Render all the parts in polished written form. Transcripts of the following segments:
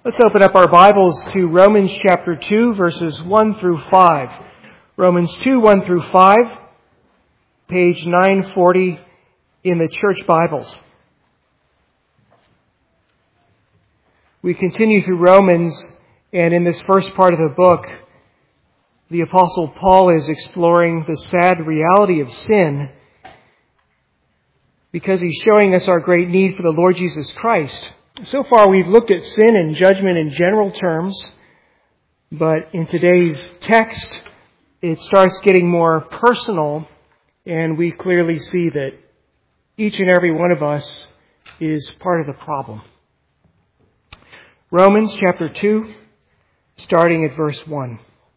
Let's open up our Bibles to Romans chapter 2, verses 1 through 5. Romans 2, 1 through 5, page 940 in the church Bibles. We continue through Romans, and in this first part of the book, the Apostle Paul is exploring the sad reality of sin because he's showing us our great need for the Lord Jesus Christ. So far, we've looked at sin and judgment in general terms, but in today's text, it starts getting more personal, and we clearly see that each and every one of us is part of the problem. Romans chapter 2, starting at verse 1.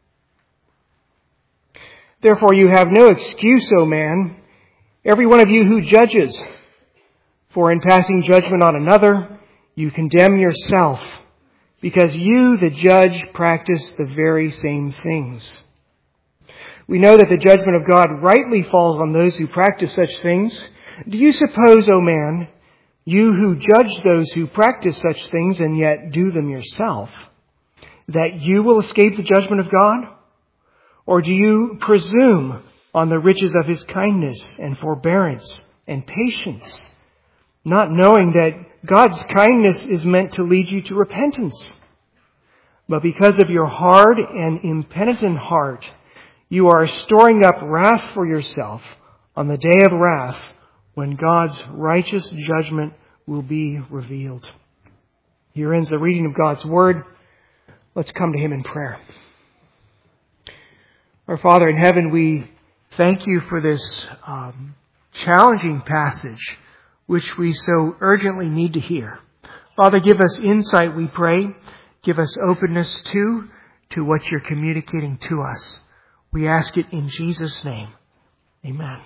Therefore you have no excuse, O man, every one of you who judges, for in passing judgment on another, you condemn yourself, because you, the judge, practice the very same things. We know that the judgment of God rightly falls on those who practice such things. Do you suppose, O man, you who judge those who practice such things and yet do them yourself, that you will escape the judgment of God? Or do you presume on the riches of His kindness and forbearance and patience, not knowing that God's kindness is meant to lead you to repentance? But because of your hard and impenitent heart, you are storing up wrath for yourself on the day of wrath when God's righteous judgment will be revealed. Here ends the reading of God's Word. Let's come to Him in prayer. Our Father in heaven, we thank You for this challenging passage which we so urgently need to hear. Father, give us insight, we pray. Give us openness to what You're communicating to us. We ask it in Jesus' name. Amen.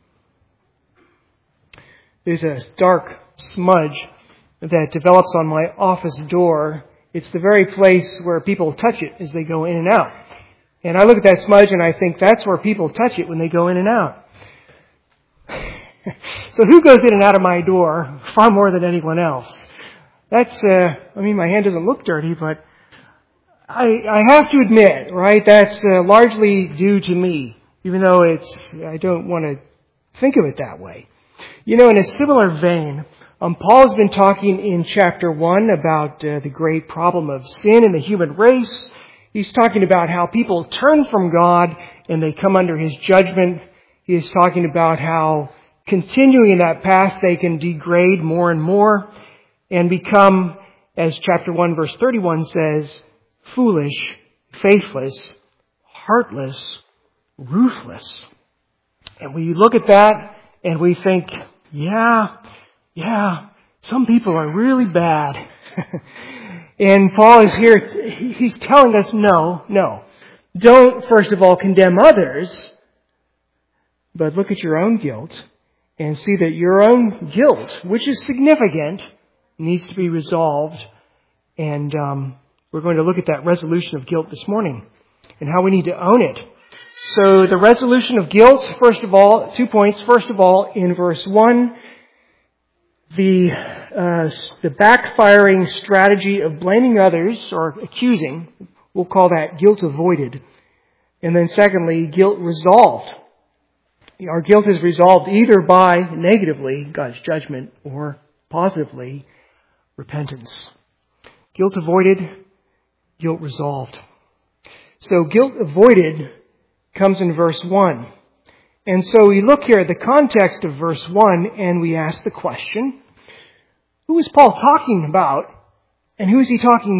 There's a dark smudge that develops on my office door. It's the very place where people touch it as they go in and out. And I look at that smudge and I think that's where people touch it when they go in and out. So who goes in and out of my door far more than anyone else? That's, my hand doesn't look dirty, but I have to admit, right, that's largely due to me, even though I don't want to think of it that way. You know, in a similar vein, Paul's been talking in chapter 1 about the great problem of sin in the human race. He's talking about how people turn from God and they come under His judgment. He is talking about how continuing in that path they can degrade more and more and become, as chapter 1 verse 31 says, foolish, faithless, heartless, ruthless. And we look at that and we think, yeah, some people are really bad. And Paul is here, he's telling us, no. Don't, first of all, condemn others, but look at your own guilt and see that your own guilt, which is significant, needs to be resolved. And we're going to look at that resolution of guilt this morning and how we need to own it. So the resolution of guilt, first of all, 2 points. First of all, in verse 1, the backfiring strategy of blaming others or accusing, we'll call that guilt avoided. And then secondly, guilt resolved. Our guilt is resolved either by negatively God's judgment or positively repentance. Guilt avoided, guilt resolved. So guilt avoided comes in verse 1. And so we look here at the context of verse 1 and we ask the question, who is Paul talking about and who is he talking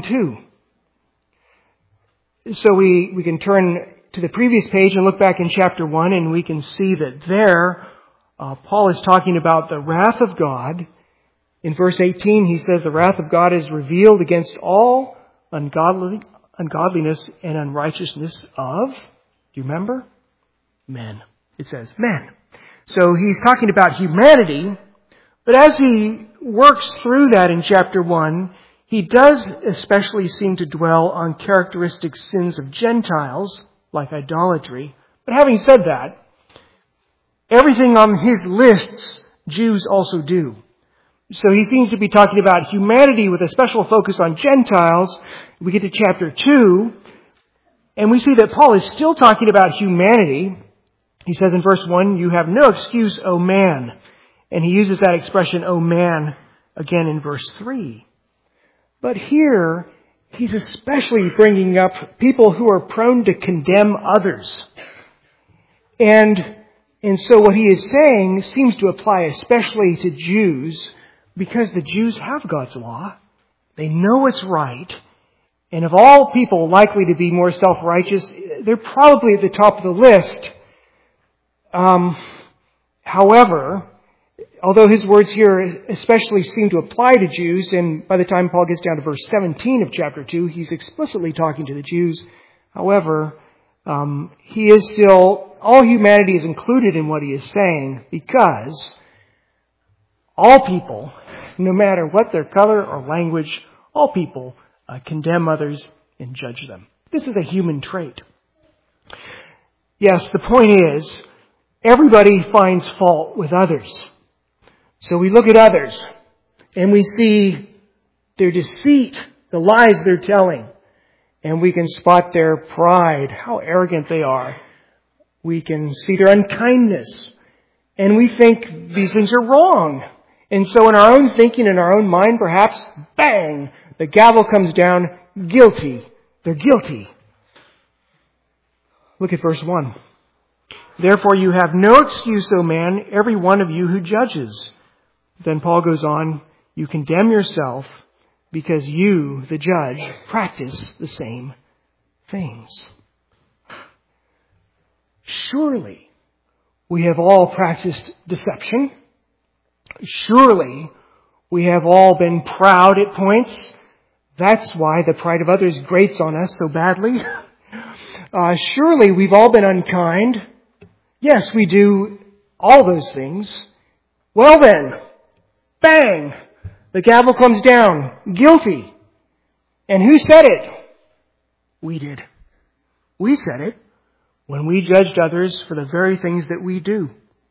to? So we can turn to the previous page and look back in chapter 1 and we can see that there Paul is talking about the wrath of God. In verse 18 he says the wrath of God is revealed against all ungodliness and unrighteousness of, do you remember? Men. It says men. So he's talking about humanity, but as he works through that in chapter 1, he does especially seem to dwell on characteristic sins of Gentiles, like idolatry. But having said that, everything on his lists Jews also do. So he seems to be talking about humanity with a special focus on Gentiles. We get to chapter 2, and we see that Paul is still talking about humanity. He says in verse 1, "You have no excuse, O man." And he uses that expression, "O man," again in verse 3. But here, he's especially bringing up people who are prone to condemn others. And so what he is saying seems to apply especially to Jews, because the Jews have God's law. They know it's right. And of all people likely to be more self-righteous, they're probably at the top of the list. However, although his words here especially seem to apply to Jews, and by the time Paul gets down to verse 17 of chapter 2, he's explicitly talking to the Jews. However, he is still, all humanity is included in what he is saying, because all people, no matter what their color or language, all people condemn others and judge them. This is a human trait. Yes, the point is, everybody finds fault with others. So we look at others and we see their deceit, the lies they're telling, and we can spot their pride, how arrogant they are. We can see their unkindness, and we think these things are wrong. And so in our own thinking, in our own mind, perhaps, bang, the gavel comes down, guilty. They're guilty. Look at verse 1. "Therefore you have no excuse, O man, every one of you who judges." Then Paul goes on, "You condemn yourself because you, the judge, practice the same things." Surely we have all practiced deception. Surely we have all been proud at points. That's why the pride of others grates on us so badly. Surely we've all been unkind. Yes, we do all those things. Well then, bang, the gavel comes down, guilty. And who said it? We did. We said it when we judged others for the very things that we do.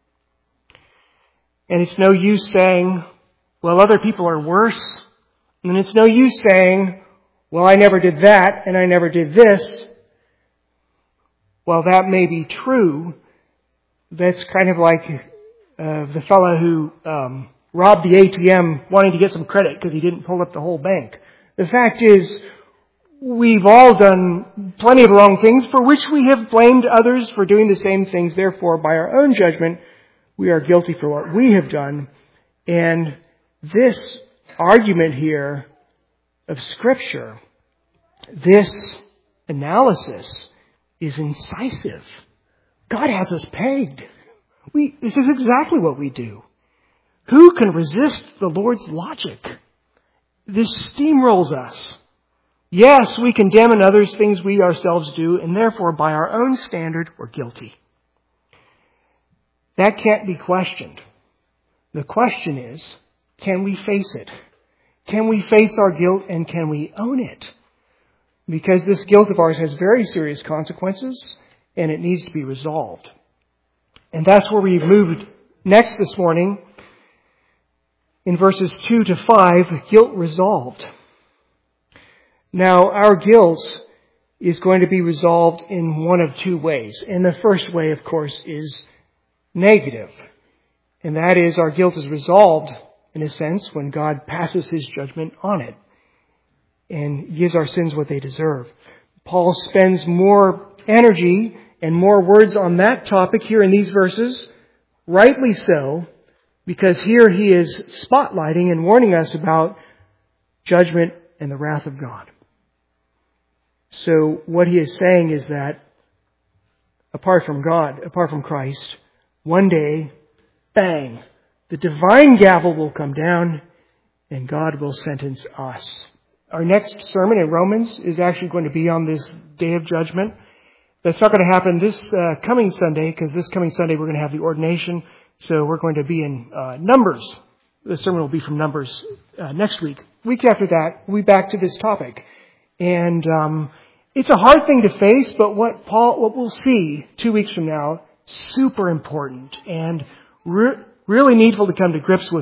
And it's no use saying, well, other people are worse. And it's no use saying, well, I never did that and I never did this. Well, that may be true. That's kind of like the fellow who robbed the ATM wanting to get some credit because he didn't pull up the whole bank. The fact is, we've all done plenty of wrong things for which we have blamed others for doing the same things. Therefore, by our own judgment, we are guilty for what we have done. And this argument here of Scripture, this analysis is incisive. God has us pegged. This is exactly what we do. Who can resist the Lord's logic? This steamrolls us. Yes, we condemn in others things we ourselves do, and therefore by our own standard, we're guilty. That can't be questioned. The question is, can we face it? Can we face our guilt and can we own it? Because this guilt of ours has very serious consequences and it needs to be resolved. And that's where we've moved next this morning in verses 2 to 5, guilt resolved. Now, our guilt is going to be resolved in one of two ways. And the first way, of course, is negative. And that is our guilt is resolved, in a sense, when God passes His judgment on it and gives our sins what they deserve. Paul spends more energy and more words on that topic here in these verses, rightly so, because here he is spotlighting and warning us about judgment and the wrath of God. So what he is saying is that apart from God, apart from Christ, one day, bang, the divine gavel will come down and God will sentence us. Our next sermon in Romans is actually going to be on this day of judgment. That's not going to happen this coming Sunday, because this coming Sunday we're going to have the ordination. So we're going to be in Numbers. The sermon will be from Numbers next week. Week after that, we'll be back to this topic. And it's a hard thing to face, but what we'll see 2 weeks from now, super important and really needful to come to grips with it.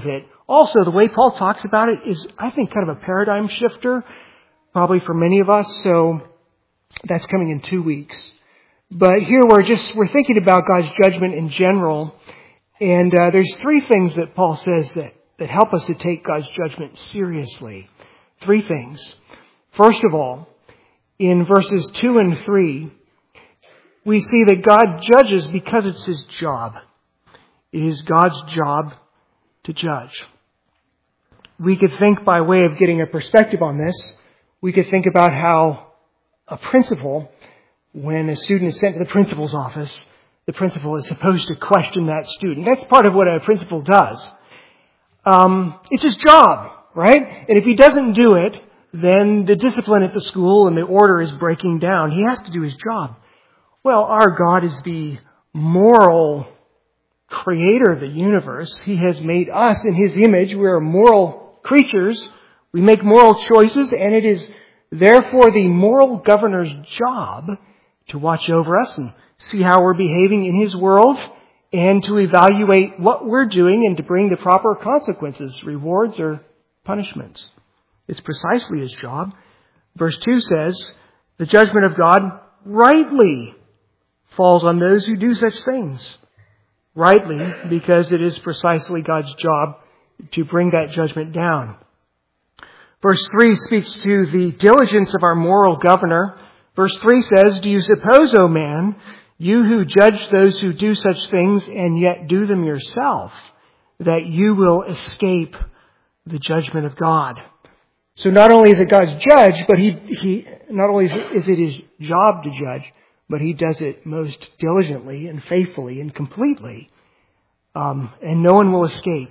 Also, the way Paul talks about it is, I think, kind of a paradigm shifter, probably for many of us. So that's coming in 2 weeks. But here we're thinking about God's judgment in general. And there's 3 things that Paul says that help us to take God's judgment seriously. 3 things. First of all, in verses 2 and 3, we see that God judges because it's His job. It is God's job to judge. We could think, by way of getting a perspective on this, we could think about how a principal, when a student is sent to the principal's office, the principal is supposed to question that student. That's part of what a principal does. It's his job, right? And if he doesn't do it, then the discipline at the school and the order is breaking down. He has to do his job. Well, our God is the moral creator of the universe. He has made us in His image. We're moral creatures. We make moral choices, and it is therefore the moral governor's job to watch over us and see how we're behaving in His world and to evaluate what we're doing and to bring the proper consequences, rewards or punishments. It's precisely His job. Verse 2 says, the judgment of God rightly falls on those who do such things. Rightly, because it is precisely God's job to bring that judgment down. Verse 3 speaks to the diligence of our moral governor. Verse 3 says, do you suppose, O man, you who judge those who do such things and yet do them yourself, that you will escape the judgment of God? So not only is it God's judge, but he not only is it His job to judge, but He does it most diligently and faithfully and completely. And no one will escape.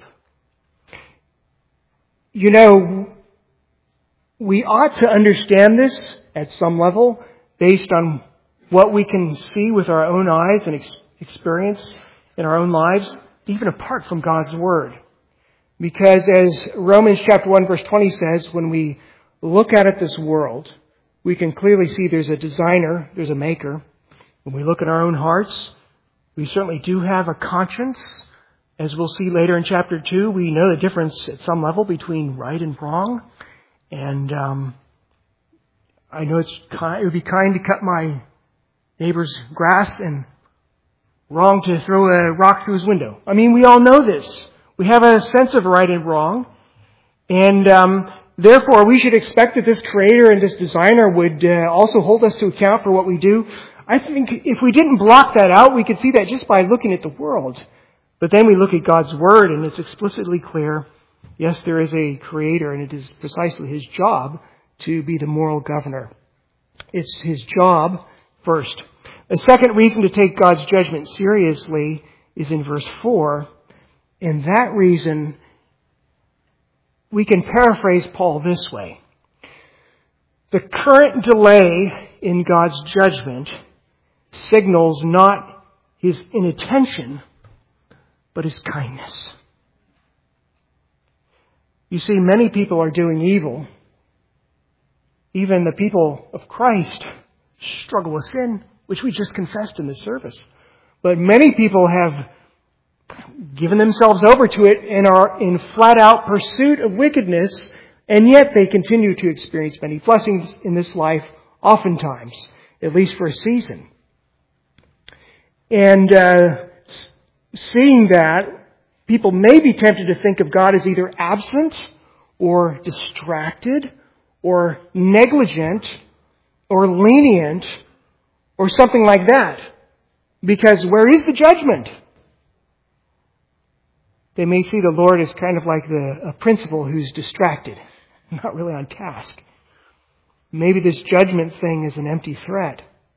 You know, we ought to understand this at some level based on what we can see with our own eyes and experience in our own lives, even apart from God's Word. Because as Romans chapter 1 verse 20 says, when we look out at this world, we can clearly see there's a designer, there's a maker. When we look at our own hearts, we certainly do have a conscience. As we'll see later in chapter 2, we know the difference at some level between right and wrong. And I know it would be kind to cut my neighbor's grass and wrong to throw a rock through his window. I mean, we all know this. We have a sense of right and wrong. And therefore, we should expect that this creator and this designer would also hold us to account for what we do. I think if we didn't block that out, we could see that just by looking at the world. But then we look at God's Word, and it's explicitly clear, yes, there is a creator, and it is precisely His job to be the moral governor. It's His job first. A second reason to take God's judgment seriously is in verse 4. And that reason, we can paraphrase Paul this way. The current delay in God's judgment signals not His inattention, but His kindness. You see, many people are doing evil. Even the people of Christ struggle with sin, which we just confessed in this service. But many people have given themselves over to it and are in flat-out pursuit of wickedness, and yet they continue to experience many blessings in this life, oftentimes, at least for a season. And seeing that, people may be tempted to think of God as either absent or distracted or negligent or lenient or something like that. Because where is the judgment? They may see the Lord as kind of like a principal who's distracted, not really on task. Maybe this judgment thing is an empty threat,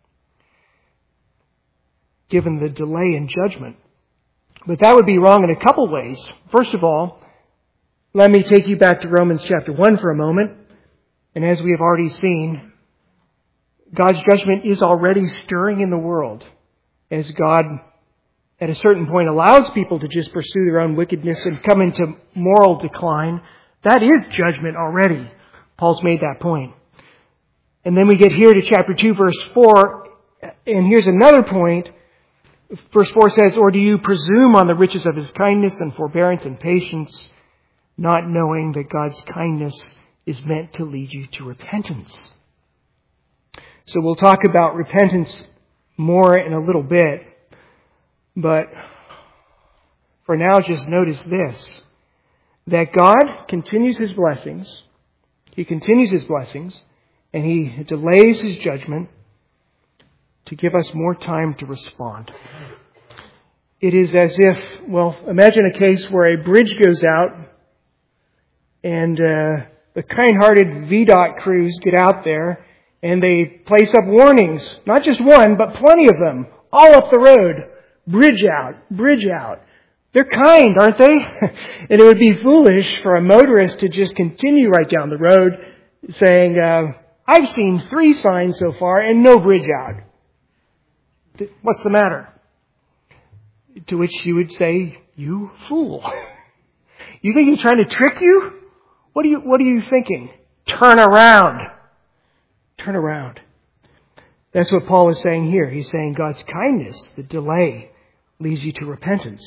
given the delay in judgment. But that would be wrong in a couple ways. First of all, let me take you back to Romans chapter 1 for a moment. And as we have already seen, God's judgment is already stirring in the world as God, at a certain point, allows people to just pursue their own wickedness and come into moral decline. That is judgment already. Paul's made that point. And then we get here to chapter 2, verse 4, and here's another point. Verse 4 says, or do you presume on the riches of His kindness and forbearance and patience, not knowing that God's kindness is meant to lead you to repentance. So we'll talk about repentance more in a little bit, but for now just notice this, that God continues His blessings. He continues His blessings, and He delays His judgment to give us more time to respond. It is as if, imagine a case where a bridge goes out and the kind-hearted VDOT crews get out there and they place up warnings, not just one, but plenty of them, all up the road. Bridge out, bridge out. They're kind, aren't they? And it would be foolish for a motorist to just continue right down the road saying, I've seen 3 signs so far and no bridge out. What's the matter? To which you would say, you fool. You think He's trying to trick you? What are you thinking? Turn around. Turn around. That's what Paul is saying here. He's saying God's kindness, the delay, leads you to repentance.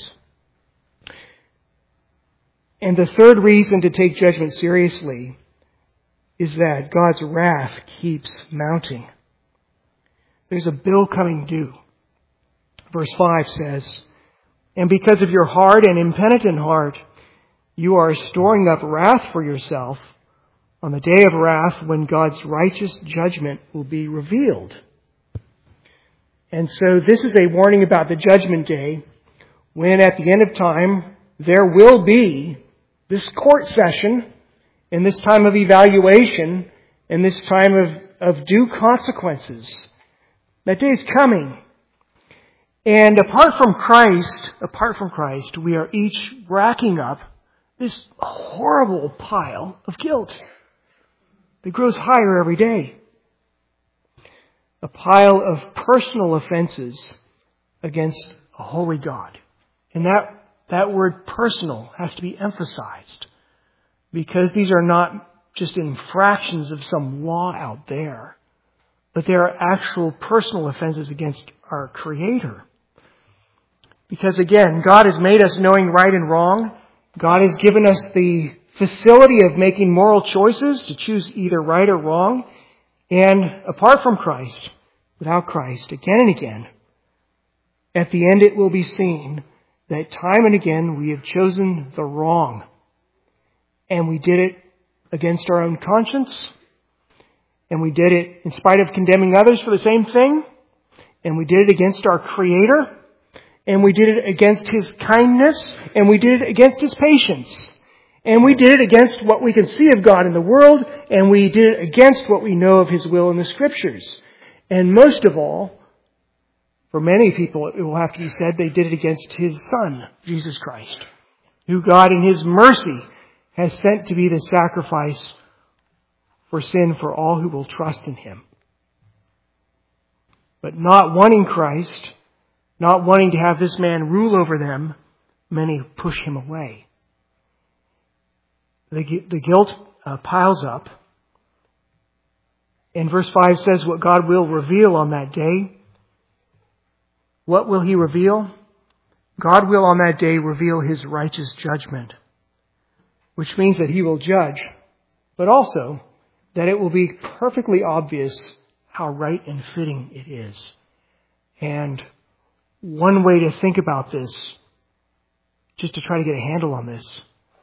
And the third reason to take judgment seriously is that God's wrath keeps mounting. There's a bill coming due. Verse 5 says, "And because of your hard and impenitent heart, you are storing up wrath for yourself on the day of wrath when God's righteous judgment will be revealed." And so this is a warning about the judgment day, when at the end of time there will be this court session and this time of evaluation and this time of due consequences. That day is coming. And apart from Christ, we are each racking up this horrible pile of guilt that grows higher every day. A pile of personal offenses against a holy God. And that word personal has to be emphasized, because these are not just infractions of some law out there, but they are actual personal offenses against our Creator. Because again, God has made us knowing right and wrong. God has given us the facility of making moral choices to choose either right or wrong. And apart from Christ, without Christ, again and again, at the end it will be seen that time and again we have chosen the wrong. And we did it against our own conscience. And we did it in spite of condemning others for the same thing. And we did it against our Creator. And we did it against His kindness. And we did it against His patience. And we did it against what we can see of God in the world. And we did it against what we know of His will in the Scriptures. And most of all, for many people, it will have to be said, they did it against His Son, Jesus Christ, who God in His mercy has sent to be the sacrifice for sin for all who will trust in Him. But not wanting Christ, not wanting to have this man rule over them, many push Him away. The guilt piles up. And verse 5 says what God will reveal on that day. What will He reveal? God will on that day reveal His righteous judgment, which means that He will judge, but also that it will be perfectly obvious how right and fitting it is. And one way to think about this, just to try to get a handle on this,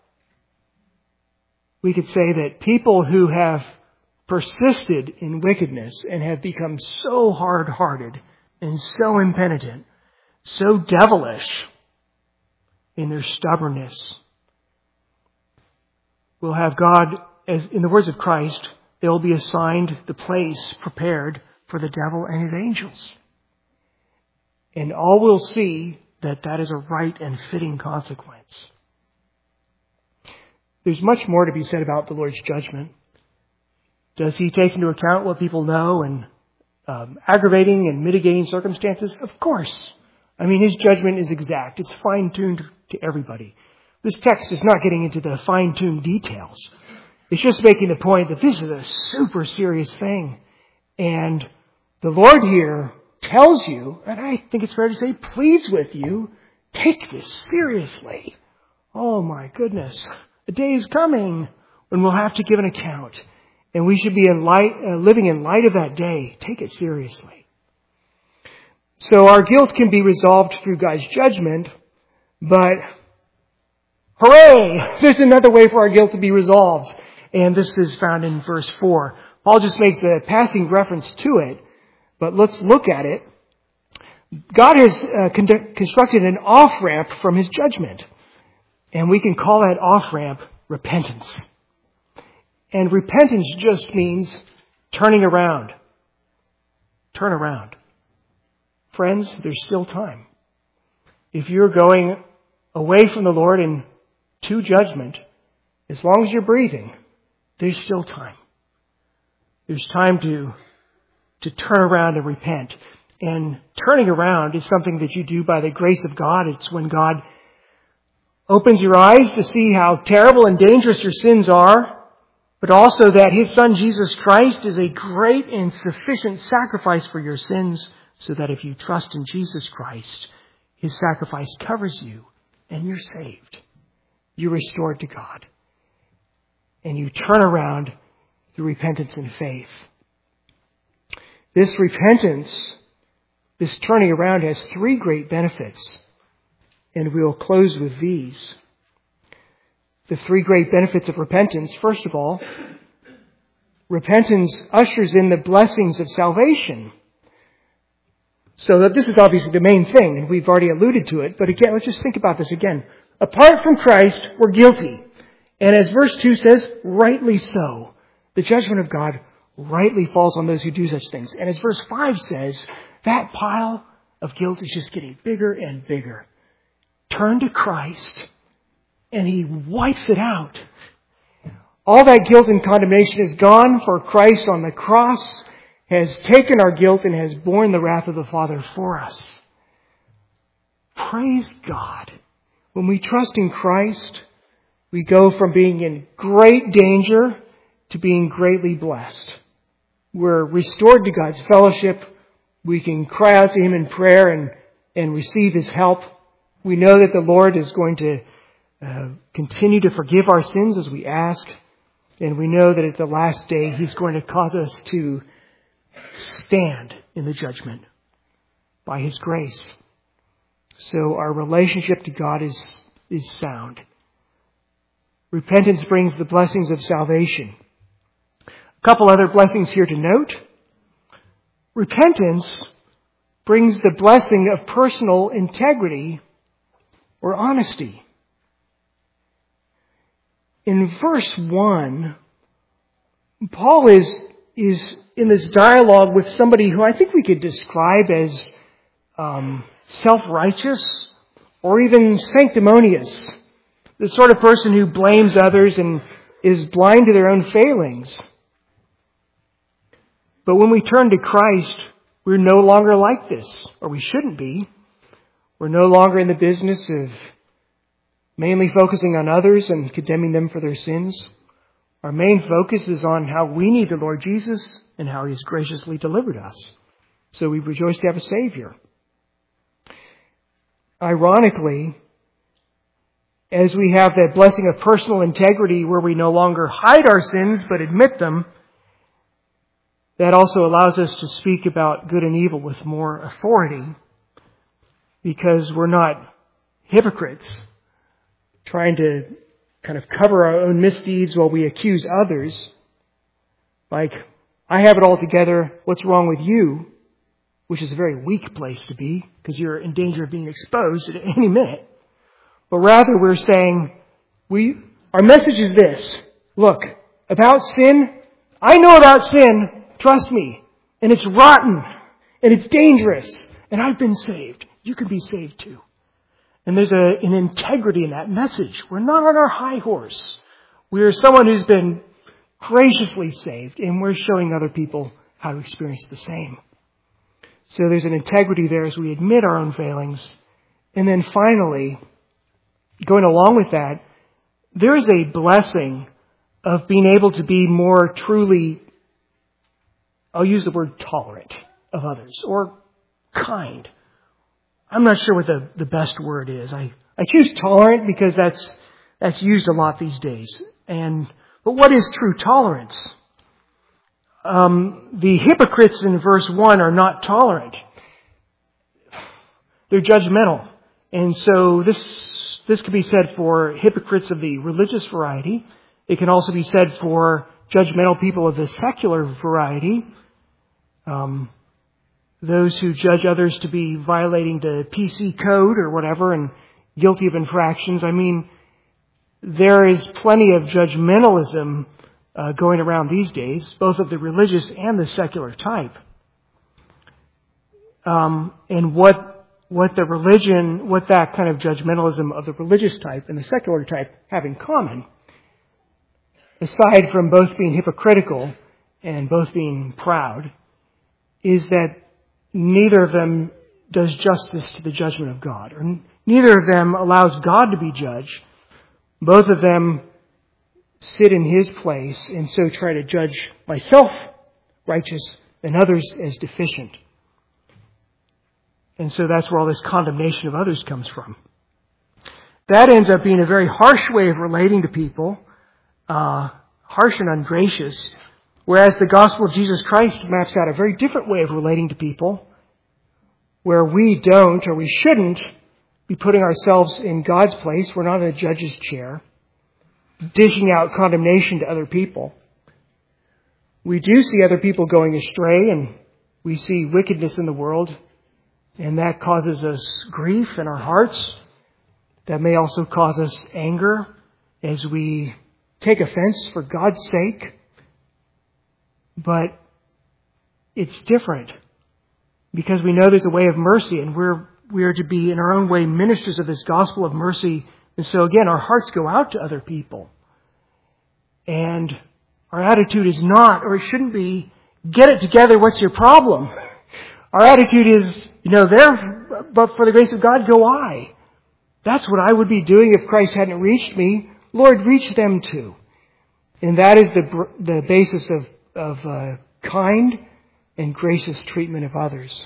we could say that people who have persisted in wickedness and have become so hard-hearted and so impenitent, so devilish in their stubbornness, will have God, as in the words of Christ, they will be assigned the place prepared for the devil and his angels. And all will see that that is a right and fitting consequence. There's much more to be said about the Lord's judgment. Does He take into account what people know and aggravating and mitigating circumstances? Of course. I mean, His judgment is exact. It's fine-tuned to everybody. This text is not getting into the fine-tuned details. It's just making the point that this is a super serious thing. And the Lord here tells you, and I think it's fair to say pleads with you, take this seriously. Oh my goodness. A day is coming when we'll have to give an account. And we should be living in light of that day. Take it seriously. So our guilt can be resolved through God's judgment, but hooray! There's another way for our guilt to be resolved. And this is found in verse 4. Paul just makes a passing reference to it, but let's look at it. God has constructed an off-ramp from His judgment. And we can call that off-ramp repentance. And repentance just means turning around. Turn around. Friends, there's still time. If you're going away from the Lord and to judgment, as long as you're breathing, there's still time. There's time to turn around and repent. And turning around is something that you do by the grace of God. It's when God opens your eyes to see how terrible and dangerous your sins are, but also that His Son Jesus Christ is a great and sufficient sacrifice for your sins, so that if you trust in Jesus Christ, His sacrifice covers you and you're saved. You're restored to God. And you turn around through repentance and faith. This repentance, this turning around, has three great benefits. And we'll close with these. The three great benefits of repentance. First of all, repentance ushers in the blessings of salvation. So that this is obviously the main thing, and we've already alluded to it. But again, let's just think about this again. Apart from Christ, we're guilty. And as verse 2 says, rightly so. The judgment of God rightly falls on those who do such things. And as verse 5 says, that pile of guilt is just getting bigger and bigger. Turn to Christ, and He wipes it out. All that guilt and condemnation is gone, for Christ on the cross has taken our guilt and has borne the wrath of the Father for us. Praise God. When we trust in Christ, we go from being in great danger to being greatly blessed. We're restored to God's fellowship. We can cry out to Him in prayer and receive His help. We know that the Lord is going to continue to forgive our sins as we ask. And we know that at the last day, He's going to cause us to stand in the judgment by His grace. So our relationship to God is sound. Repentance brings the blessings of salvation. A couple other blessings here to note. Repentance brings the blessing of personal integrity or honesty. In verse 1, Paul is in this dialogue with somebody who I think we could describe as self-righteous or even sanctimonious. The sort of person who blames others and is blind to their own failings. But when we turn to Christ, we're no longer like this, or we shouldn't be. We're no longer in the business of mainly focusing on others and condemning them for their sins. Our main focus is on how we need the Lord Jesus and how He has graciously delivered us. So we rejoice to have a Savior. Ironically, as we have that blessing of personal integrity where we no longer hide our sins but admit them, that also allows us to speak about good and evil with more authority, because we're not hypocrites trying to kind of cover our own misdeeds while we accuse others. Like, I have it all together, what's wrong with you? Which is a very weak place to be, because you're in danger of being exposed at any minute. But rather we're saying, our message is this. Look, about sin, I know about sin, trust me. And it's rotten. And it's dangerous. And I've been saved. You can be saved too. And there's an integrity in that message. We're not on our high horse. We're someone who's been graciously saved. And we're showing other people how to experience the same. So there's an integrity there as we admit our own failings. And then finally, going along with that, there is a blessing of being able to be more truly, I'll use the word tolerant of others, or kind. I'm not sure what the best word is. I choose tolerant because That's used a lot these days. But what is true tolerance? The hypocrites in verse 1 are not tolerant. They're judgmental. And so this could be said for hypocrites of the religious variety. It can also be said for judgmental people of the secular variety. Those who judge others to be violating the PC code or whatever and guilty of infractions. I mean, there is plenty of judgmentalism going around these days, both of the religious and the secular type. And what that kind of judgmentalism of the religious type and the secular type have in common, aside from both being hypocritical and both being proud, is that neither of them does justice to the judgment of God, or neither of them allows God to be judged. Both of them sit in His place and so try to judge myself righteous and others as deficient. And so that's where all this condemnation of others comes from. That ends up being a very harsh way of relating to people, harsh and ungracious, whereas the gospel of Jesus Christ maps out a very different way of relating to people, where we don't, or we shouldn't, be putting ourselves in God's place. We're not in a judge's chair, dishing out condemnation to other people. We do see other people going astray, and we see wickedness in the world, and that causes us grief in our hearts. That may also cause us anger as we take offense for God's sake. But it's different because we know there's a way of mercy, and we are to be in our own way ministers of this gospel of mercy. And so again, our hearts go out to other people. And our attitude is not, or it shouldn't be, get it together, what's your problem? Our attitude is, there, but for the grace of God go I. That's what I would be doing if Christ hadn't reached me. Lord, reach them too. And that is the basis of kind and gracious treatment of others.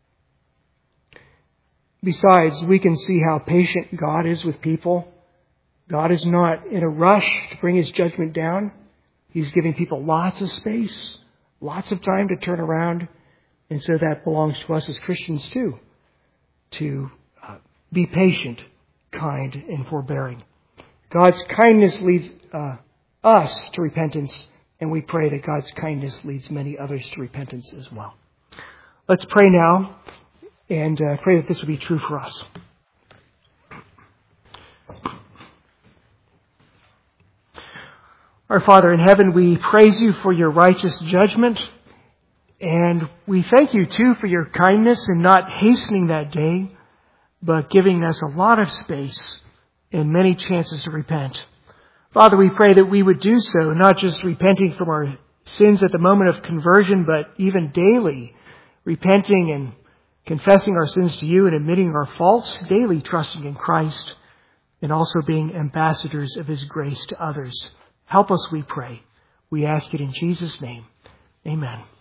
Besides, we can see how patient God is with people. God is not in a rush to bring His judgment down. He's giving people lots of space, lots of time to turn around. And so that belongs to us as Christians too, to be patient, kind, and forbearing. God's kindness leads us to repentance, and we pray that God's kindness leads many others to repentance as well. Let's pray now, and pray that this will be true for us. Our Father in heaven, we praise You for Your righteous judgment, and we thank You too for Your kindness in not hastening that day, but giving us a lot of space and many chances to repent. Father, we pray that we would do so, not just repenting from our sins at the moment of conversion, but even daily, repenting and confessing our sins to You and admitting our faults, daily trusting in Christ, and also being ambassadors of His grace to others. Help us, we pray. We ask it in Jesus' name. Amen.